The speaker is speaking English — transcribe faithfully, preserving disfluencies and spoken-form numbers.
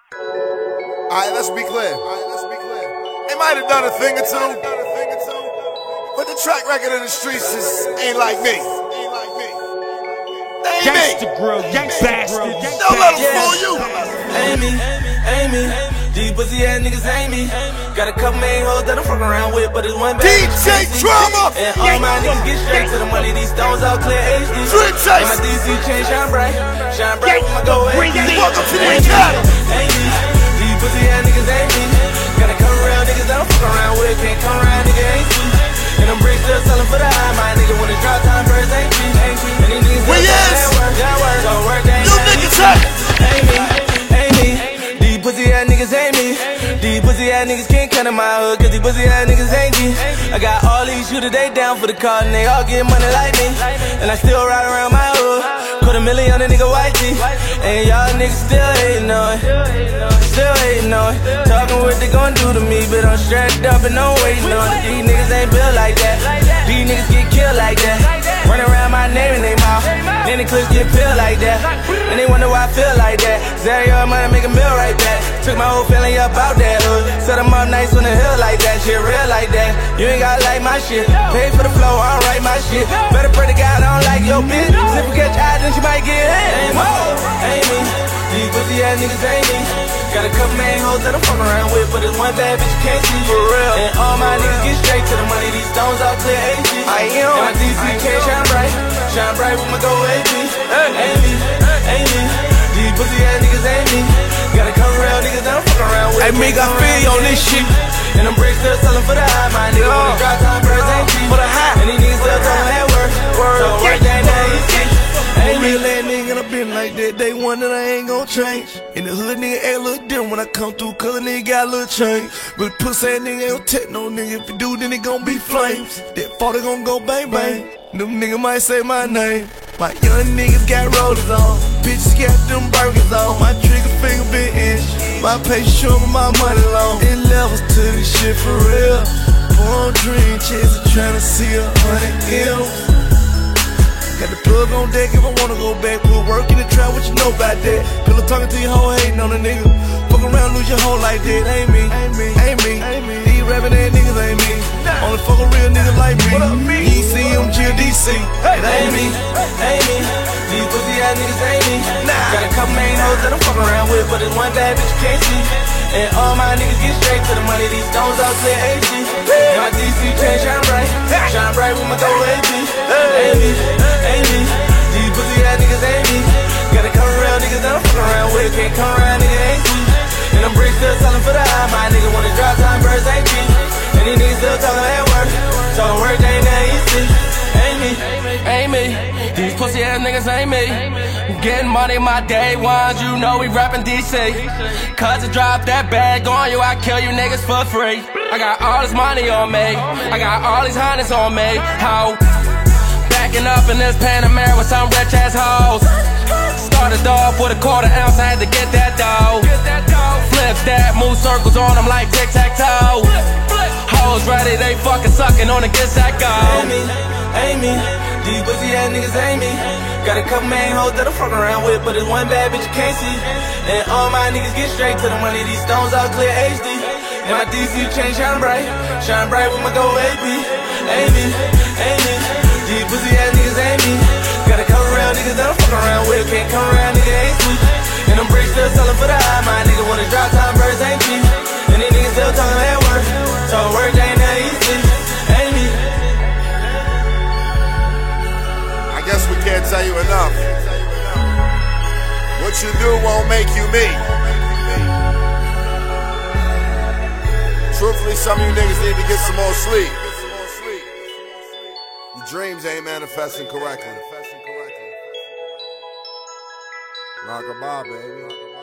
Alright, let's be clear. They might have done a thing or two, but the track record in the streets just ain't like me. They ain't me. Gangsta grill, gangsta grill. Don't let them fool you. Ain't me, ain't me. These pussy ass niggas ain't me. Got a couple main hoes that I'm fucking around with, but it's one bad D J Drama. And all my niggas get straight to the money. These stones all clear H D. Street chase. And my D C chain shine bright, shine bright when I go H D. Welcome to the Ain't me, academy. ain't me. These pussy ass niggas ain't me. Got a couple around niggas that I'm fucking around with. Can't come around, nigga ain't me. And I'm bricks still selling for the high. My nigga when it's drop time, birds ain't me. And these niggas We still is. that work, that work, don't work, they ain't You niggas hurt. Ain't me, ain't me. These pussy ass niggas ain't me. These pussy ass niggas can't come to my hood, cause these pussy ass niggas ain't me. I got all these shooters, they down for the car, and they all get money like me. And I still ride around my hood, put a million on a nigga white tee. And y'all niggas still hating on it, still hating on it. Talking what they gon' do to me, but I'm strapped up and I'm waiting on it. These niggas ain't built like that, these niggas get killed like that. Run around my name in they mouth, then the clips get peeled like that. And they wonder why I feel like that, cause every other money make a meal right back. Took my whole family up out that hood, set them up nice on the hill like that. Shit real like that, you ain't gotta like my shit. Pay for the flow, I don't write my shit. Better pray to God I don't like your bitch. If you catch eyes, then she might get hit. Ain't me, ain't me. These pussy ass niggas ain't me. Got a couple main hoes that I'm fucking around with, but it's one bad bitch you can't see for real. And all my niggas get straight to the money. These stones all clear H D. I am. And my D C can't shine bright, shine bright with my gold H D. Ain't me, ain't me. These pussy ass niggas ain't me. Got a couple real niggas that I'm fucking around with. Hey, Meek, I feel you on this shit. And them bricks still selling for the high. My nigga when it's drop time, birds ain't cheap. For the high. And these niggas still talking that work. So work ain't that easy. I'm a real ass nigga and I been like that. Day one that I ain't gon' change. In the hood, nigga act a little different when I come through, cause a nigga got a little change. But pussy ass nigga ain't gon' take no nigga. If you do, then it gon' be flames. That forty gon' go bang bang. Them niggas might say my name. My young niggas got rollers on. Bitches got them burgers on. My trigger finger been inch. My patience short, my money long. It levels to this shit for real. Born dream, chasing, tryna see a hundred M's. Got the plug on deck if I wanna go back. Put work in the trap, what you know about that? Pillow talking to your hoe, hating on a nigga. Fuck around, lose your hoe like that. Ain't me, ain't me, ain't me. Ain't me. These rapping ass niggas ain't me. Nah. Only fuck a real nigga like me. What up, me? E C M G or D C. Hey, ain't me, ain't me. These pussy ass niggas ain't me. Nah. Got a couple main hoes that I'm fucking around with, but it's one bad bitch you can't see. And all my niggas get straight to the money. These stones all clear H D. And my D C chain shine bright, shine bright with my gold H D. Ain't me, ain't me. These pussy ass niggas ain't me. Got a couple real niggas that I'm fucking around with. Can't come around, nigga ain't me. And them bricks still selling for the high. My nigga when it's drop time, birds ain't cheap. And these niggas still talking that work, so work ain't that easy. Ain't me, ain't me. These pussy ass niggas ain't me. Getting money my day ones, you know we rapping D C. Cause I drop that bag on you, I kill you niggas for free. I got all this money on me, I got all these hundreds on me. How? Backing up in this Panamera with some rich ass hoes. Started off with a quarter ounce, I had to get that dough. Flip that, move circles on them like tic-tac-toe. Hoes ready, they fucking sucking on the get that go. Ain't me, ain't me. These pussy ass niggas ain't me. Got a couple main hoes that I'm fucking around with, but it's one bad bitch you can't see. And all my niggas get straight to the money. These stones all clear H D. And my D C chain shine bright, shine bright with my gold H D. Ain't me, ain't me. These pussy ass niggas ain't me. Got a couple real niggas that I'm fucking around with. Can't come around, nigga ain't sweet. And them bricks still selling for the high. My nigga when it's drop time, birds ain't cheap. And these niggas still talking that work, so work ain't that easy. Ain't me. I guess we can't tell you enough. What you do won't make you me. Truthfully, some of you niggas need to get some more sleep. Your dreams ain't manifesting correctly. Rock-a-bye, baby.